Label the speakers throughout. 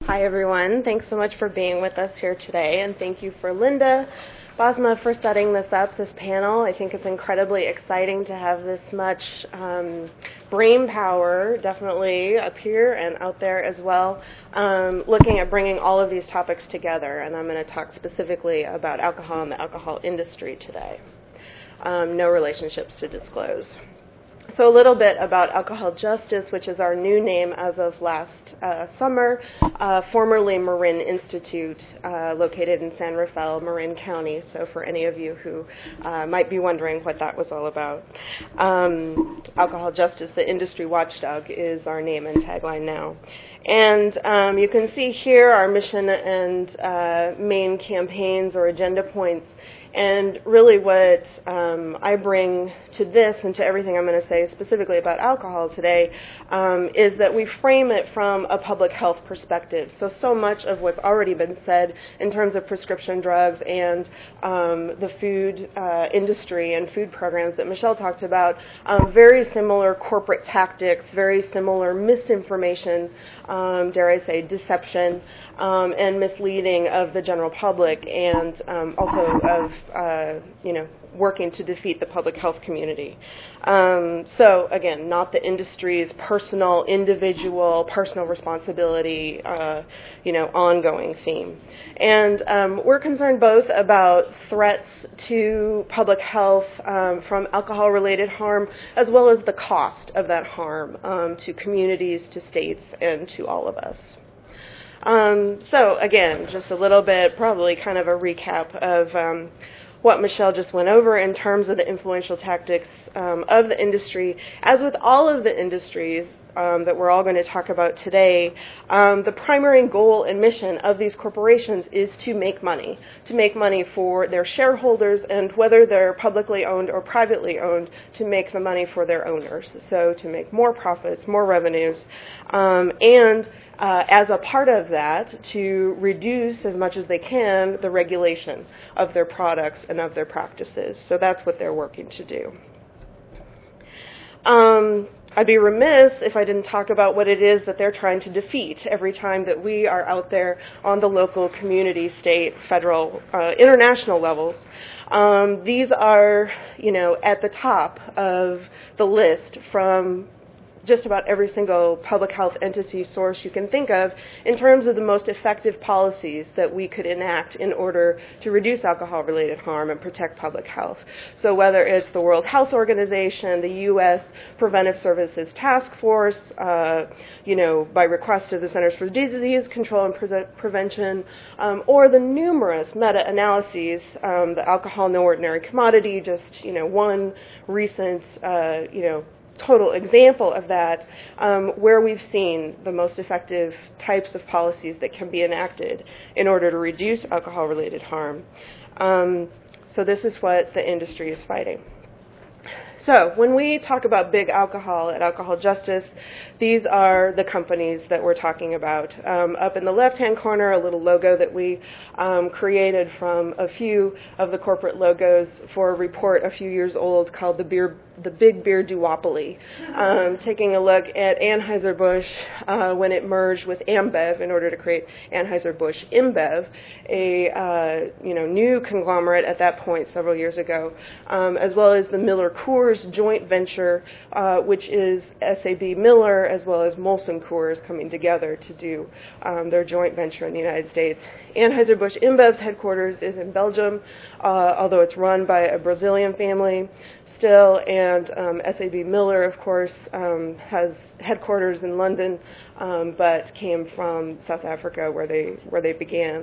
Speaker 1: Hi, everyone. Thanks so much for being with us here today, and thank you for Linda Bosma for setting this up, this panel. I think it's incredibly exciting to have this much brain power, definitely up here and out there as well, looking at bringing all of these topics together. And I'm going to talk specifically about alcohol and the alcohol industry today. No relationships to disclose. So a little bit about Alcohol Justice, which is our new name as of last summer, formerly Marin Institute, located in San Rafael, Marin County. So for any of you who might be wondering what that was all about. Alcohol Justice, the industry watchdog, is our name and tagline now. And you can see here our mission and main campaigns or agenda points. And really what I bring to this and to everything I'm going to say specifically about alcohol today is that we frame it from a public health perspective. So much of what's already been said in terms of prescription drugs and the food industry and food programs that Michelle talked about, very similar corporate tactics, very similar misinformation, dare I say deception, and misleading of the general public, and also of working to defeat the public health community. So again, not the industry's individual personal responsibility, ongoing theme. And we're concerned both about threats to public health from alcohol-related harm, as well as the cost of that harm to communities, to states, and to all of us. So again, just a little bit, probably kind of a recap of what Michelle just went over in terms of the influential tactics of the industry. As with all of the industries that we're all going to talk about today, the primary goal and mission of these corporations is to make money for their shareholders, and whether they're publicly owned or privately owned, to make the money for their owners. So to make more profits, more revenues, and as a part of that, to reduce as much as they can the regulation of their products and of their practices. So that's what they're working to do. I'd be remiss if I didn't talk about what it is that they're trying to defeat every time that we are out there on the local, community, state, federal, international levels. These are, at the top of the list from just about every single public health entity source you can think of in terms of the most effective policies that we could enact in order to reduce alcohol-related harm and protect public health. So whether it's the World Health Organization, the U.S. Preventive Services Task Force, by request of the Centers for Disease Control and Prevention, or the numerous meta-analyses, the alcohol no ordinary commodity, just, one recent, total example of that, where we've seen the most effective types of policies that can be enacted in order to reduce alcohol-related harm. So this is what the industry is fighting. So when we talk about big alcohol at Alcohol Justice, these are the companies that we're talking about. Up in the left-hand corner, a little logo that we created from a few of the corporate logos for a report a few years old called the Big Beer Duopoly, taking a look at Anheuser-Busch when it merged with AmBev in order to create Anheuser-Busch InBev, a new conglomerate at that point several years ago, as well as the Miller-Coors joint venture, which is SAB Miller as well as Molson Coors coming together to do their joint venture in the United States. Anheuser-Busch InBev's headquarters is in Belgium, although it's run by a Brazilian family still, and SAB Miller, of course, has headquarters in London, but came from South Africa where they began.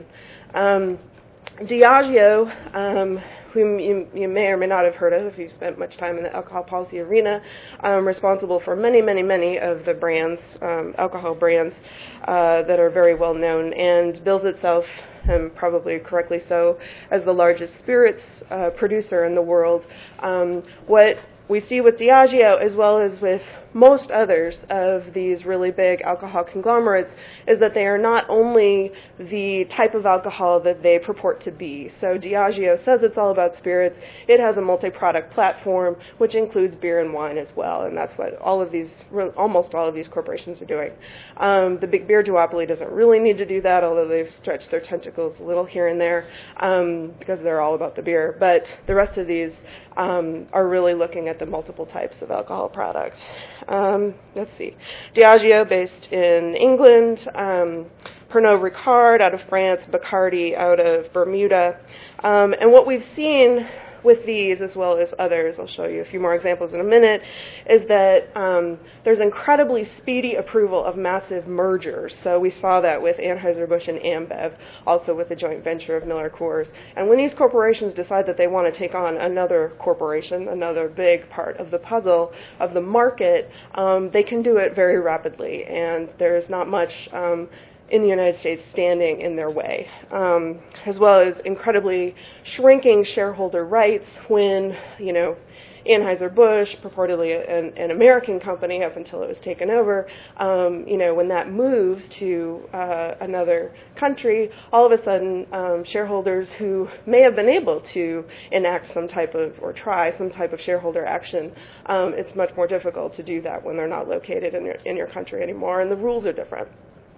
Speaker 1: Diageo, whom you may or may not have heard of if you've spent much time in the alcohol policy arena, responsible for many, many, many of the brands, alcohol brands, that are very well known, and bills itself, and probably correctly so, as the largest spirits producer in the world. What we see with Diageo, as well as with most others of these really big alcohol conglomerates is that they are not only the type of alcohol that they purport to be. So Diageo says it's all about spirits. It has a multi-product platform, which includes beer and wine as well, and that's what almost all of these corporations are doing. The big beer duopoly doesn't really need to do that, although they've stretched their tentacles a little here and there because they're all about the beer. But the rest of these are really looking at the multiple types of alcohol products. Let's see. Diageo, based in England, Pernod Ricard out of France, Bacardi out of Bermuda. And what we've seen with these, as well as others, I'll show you a few more examples in a minute, is that there's incredibly speedy approval of massive mergers. So we saw that with Anheuser-Busch and AmBev, also with the joint venture of Miller Coors. And when these corporations decide that they want to take on another corporation, another big part of the puzzle of the market, they can do it very rapidly, and there's not much in the United States standing in their way, as well as incredibly shrinking shareholder rights when, Anheuser-Busch, purportedly an American company up until it was taken over, when that moves to another country, all of a sudden shareholders who may have been able to enact some type of, or try some type of shareholder action, it's much more difficult to do that when they're not located in your country anymore, and the rules are different.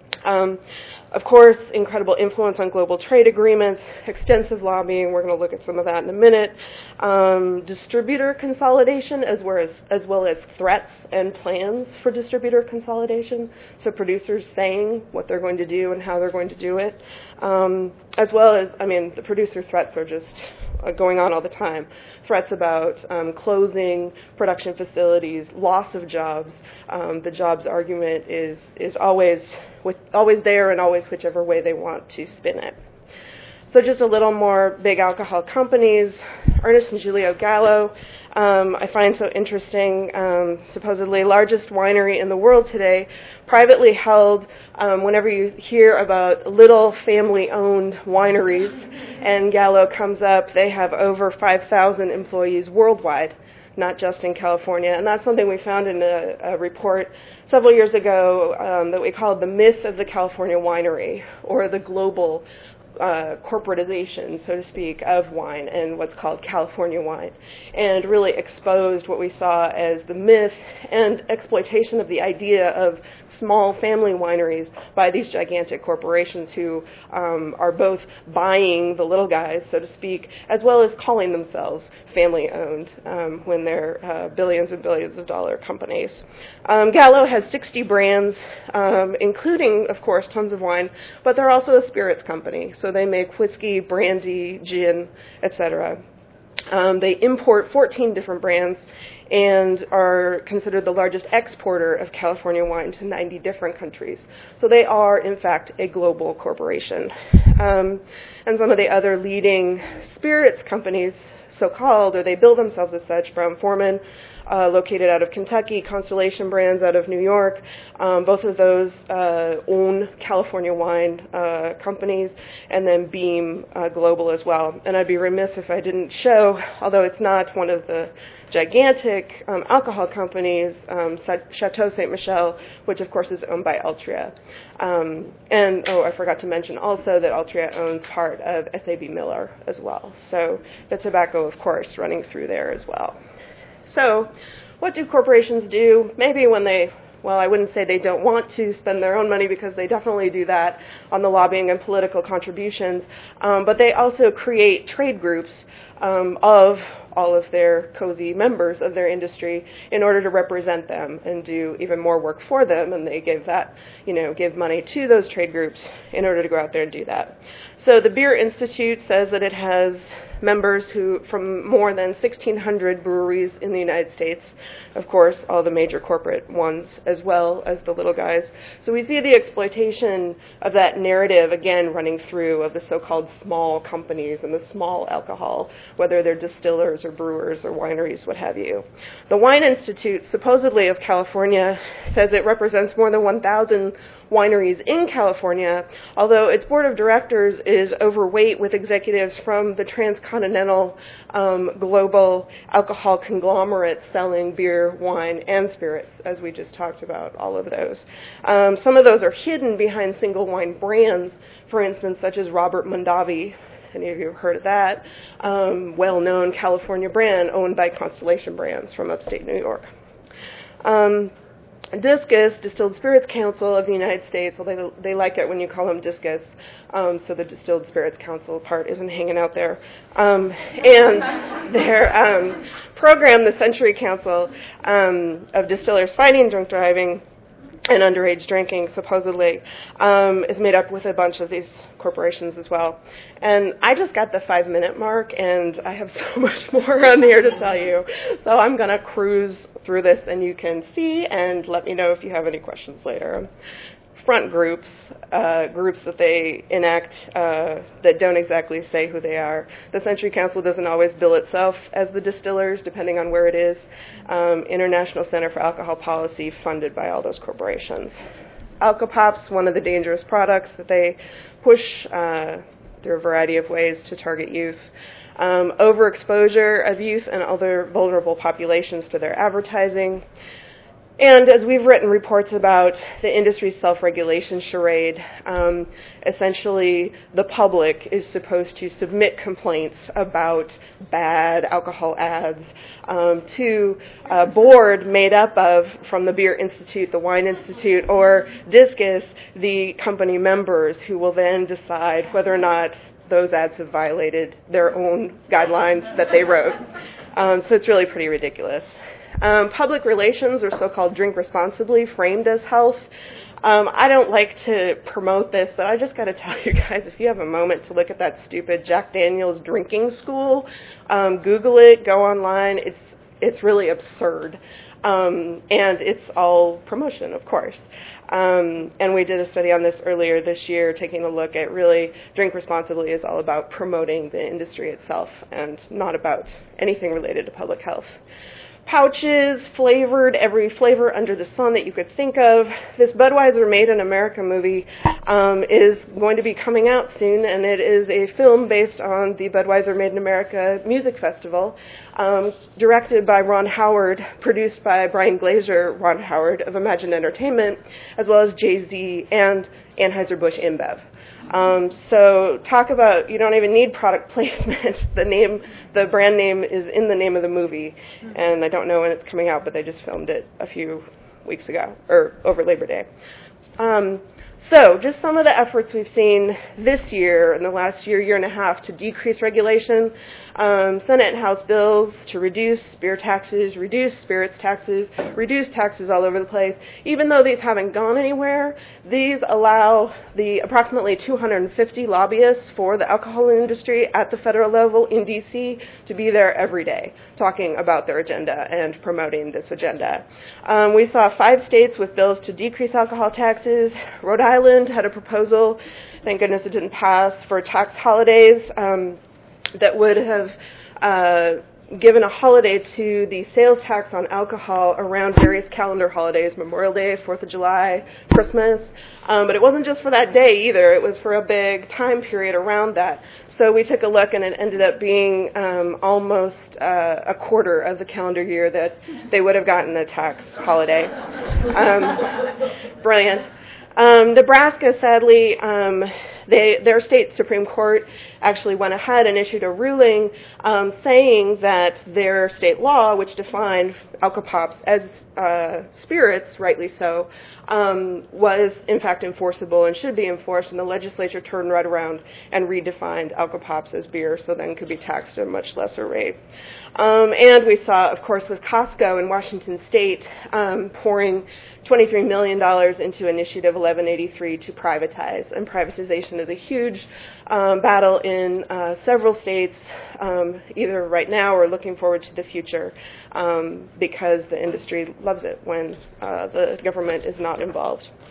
Speaker 1: Of course, incredible influence on global trade agreements, extensive lobbying, we're going to look at some of that in a minute, distributor consolidation as well as threats and plans for distributor consolidation, so producers saying what they're going to do and how they're going to do it, as well as, the producer threats are just going on all the time. Threats about closing production facilities, loss of jobs. The jobs argument is always there and always whichever way they want to spin it. So just a little more big alcohol companies. Ernest and Julio Gallo, I find so interesting, supposedly largest winery in the world today, privately held. Whenever you hear about little family-owned wineries and Gallo comes up, they have over 5,000 employees worldwide, not just in California. And that's something we found in a report several years ago that we called The Myth of the California Winery, or the global corporatization, so to speak, of wine and what's called California wine, and really exposed what we saw as the myth and exploitation of the idea of small family wineries by these gigantic corporations who are both buying the little guys, so to speak, as well as calling themselves family-owned when they're billions and billions of dollar companies. Gallo has 60 brands, including, of course, tons of wine, but they're also a spirits company. So they make whiskey, brandy, gin, etc. They import 14 different brands and are considered the largest exporter of California wine to 90 different countries. So they are, in fact, a global corporation. And some of the other leading spirits companies, so-called, or they bill themselves as such, Brown-Forman, located out of Kentucky, Constellation Brands out of New York. Both of those own California wine companies, and then Beam Global as well. And I'd be remiss if I didn't show, although it's not one of the gigantic alcohol companies, Chateau Ste. Michelle, which of course is owned by Altria. And I forgot to mention also that Altria owns part of SAB Miller as well. So the tobacco, of course, running through there as well. So what do corporations do? Maybe when I wouldn't say they don't want to spend their own money, because they definitely do that on the lobbying and political contributions, but they also create trade groups of all of their cozy members of their industry in order to represent them and do even more work for them, and they give money to those trade groups in order to go out there and do that. So the Beer Institute says that it has members from more than 1,600 breweries in the United States, of course, all the major corporate ones, as well as the little guys. So we see the exploitation of that narrative, again, running through, of the so-called small companies and the small alcohol, whether they're distillers or brewers or wineries, what have you. The Wine Institute, supposedly of California, says it represents more than 1,000 wineries in California, although its board of directors is overweight with executives from the transcontinental intercontinental global alcohol conglomerate selling beer, wine, and spirits, as we just talked about, all of those. Some of those are hidden behind single wine brands, for instance, such as Robert Mondavi. Any of you have heard of that? Well-known California brand owned by Constellation Brands from upstate New York. DISCUS, Distilled Spirits Council of the United States, well, they like it when you call them DISCUS, so the Distilled Spirits Council part isn't hanging out there. And their program, the Century Council of Distillers Fighting Drunk Driving and Underage Drinking, supposedly, is made up with a bunch of these corporations as well. And I just got the 5-minute mark, and I have so much more on here to tell you. So I'm going to cruise through this, and you can see and let me know if you have any questions later. Front groups, groups that they enact that don't exactly say who they are. The Century Council doesn't always bill itself as the distillers, depending on where it is. International Center for Alcohol Policy, funded by all those corporations. Alcopops, one of the dangerous products that they push through a variety of ways to target youth. Overexposure of youth and other vulnerable populations to their advertising. And as we've written reports about the industry's self-regulation charade, essentially the public is supposed to submit complaints about bad alcohol ads to a board made up of, from the Beer Institute, the Wine Institute, or DISCUS, the company members, who will then decide whether or not those ads have violated their own guidelines that they wrote. So it's really pretty ridiculous. Public relations, or so-called drink responsibly, framed as health. I don't like to promote this, but I just got to tell you guys, if you have a moment to look at that stupid Jack Daniel's drinking school, Google it, go online. It's really absurd. And it's all promotion, of course. And we did a study on this earlier this year, taking a look at really drink responsibly is all about promoting the industry itself and not about anything related to public health. Pouches, flavored, every flavor under the sun that you could think of. This Budweiser Made in America movie is going to be coming out soon, and it is a film based on the Budweiser Made in America Music Festival, directed by Ron Howard, produced by Brian Glazer, Ron Howard of Imagine Entertainment, as well as Jay-Z and Anheuser-Busch InBev. So talk about, you don't even need product placement. The brand name is in the name of the movie, and I don't know when it's coming out, but they just filmed it a few weeks ago, or over Labor Day. So just some of the efforts we've seen this year, in the last year and a half, to decrease regulation. Senate and House bills to reduce beer taxes, reduce spirits taxes, reduce taxes all over the place. Even though these haven't gone anywhere, these allow the approximately 250 lobbyists for the alcohol industry at the federal level in D.C. to be there every day, talking about their agenda and promoting this agenda. We saw 5 states with bills to decrease alcohol taxes. Rhode Island had a proposal, thank goodness it didn't pass, for tax holidays that would have given a holiday to the sales tax on alcohol around various calendar holidays, Memorial Day, 4th of July, Christmas. But it wasn't just for that day either. It was for a big time period around that. So we took a look, and it ended up being almost a quarter of the calendar year that they would have gotten a tax holiday. Brilliant. Nebraska, sadly, their state Supreme Court actually went ahead and issued a ruling saying that their state law, which defined alcopops as spirits, rightly so, was in fact enforceable and should be enforced, and the legislature turned right around and redefined alcopops as beer, so then could be taxed at a much lesser rate. And we saw, of course, with Costco in Washington State pouring $23 million into Initiative 1183 to privatize. And privatization is a huge battle in several states, either right now or looking forward to the future, because the industry loves it when the government is not involved.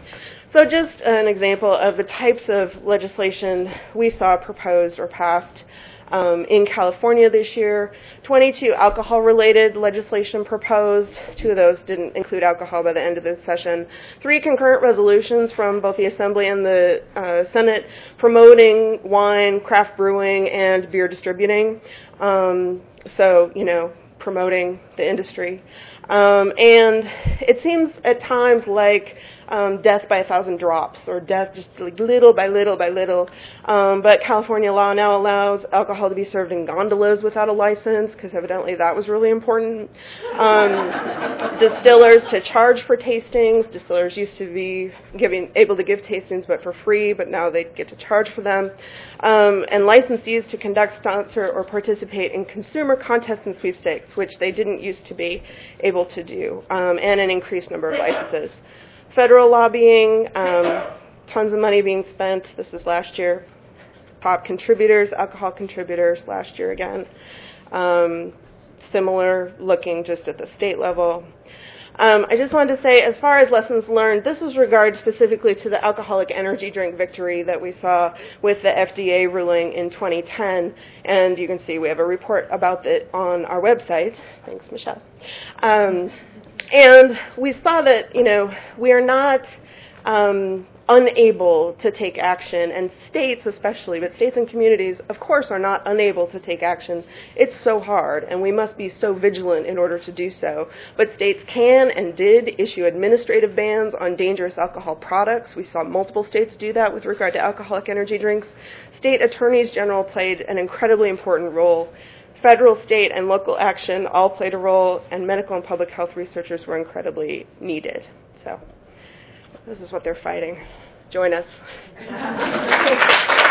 Speaker 1: So just an example of the types of legislation we saw proposed or passed in California this year. 22 alcohol-related legislation proposed. 2 of those didn't include alcohol by the end of the session. 3 concurrent resolutions from both the Assembly and the Senate promoting wine, craft brewing, and beer distributing. Promoting the industry. And it seems at times like death by 1,000 drops, or death just like little by little by little. But California law now allows alcohol to be served in gondolas without a license, because evidently that was really important. Distillers to charge for tastings. Distillers used to be able to give tastings but for free, but now they get to charge for them. And licensees to conduct, sponsor, or participate in consumer contests and sweepstakes, which they didn't used to be able to do, and an increased number of licenses. Federal lobbying, tons of money being spent. This is last year. Pop contributors, alcohol contributors, last year again. Similar looking just at the state level. I just wanted to say, as far as lessons learned, this is regard specifically to the alcoholic energy drink victory that we saw with the FDA ruling in 2010. And you can see we have a report about it on our website. Thanks, Michelle. And we saw that, we are not unable to take action, and states especially, but states and communities, of course, are not unable to take action. It's so hard, and we must be so vigilant in order to do so. But states can and did issue administrative bans on dangerous alcohol products. We saw multiple states do that with regard to alcoholic energy drinks. State attorneys general played an incredibly important role. Federal, state, and local action all played a role, and medical and public health researchers were incredibly needed. So this is what they're fighting. Join us.